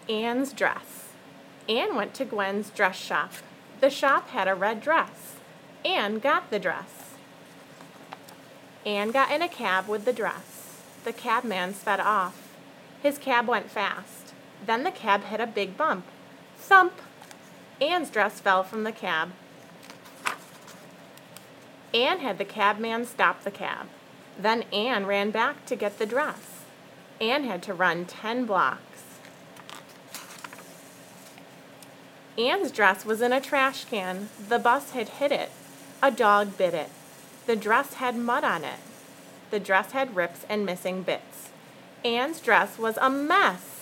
Anne's dress. Anne went to Gwen's dress shop. The shop had a red dress. Anne got the dress. Anne got in a cab with the dress. The cabman sped off. His cab went fast. Then the cab hit a big bump. Thump! Anne's dress fell from the cab. Anne had the cabman stop the cab. Then Anne ran back to get the dress. Anne had to run 10 blocks. Anne's dress was in a trash can. The bus had hit it. A dog bit it. The dress had mud on it. The dress had rips and missing bits. Anne's dress was a mess.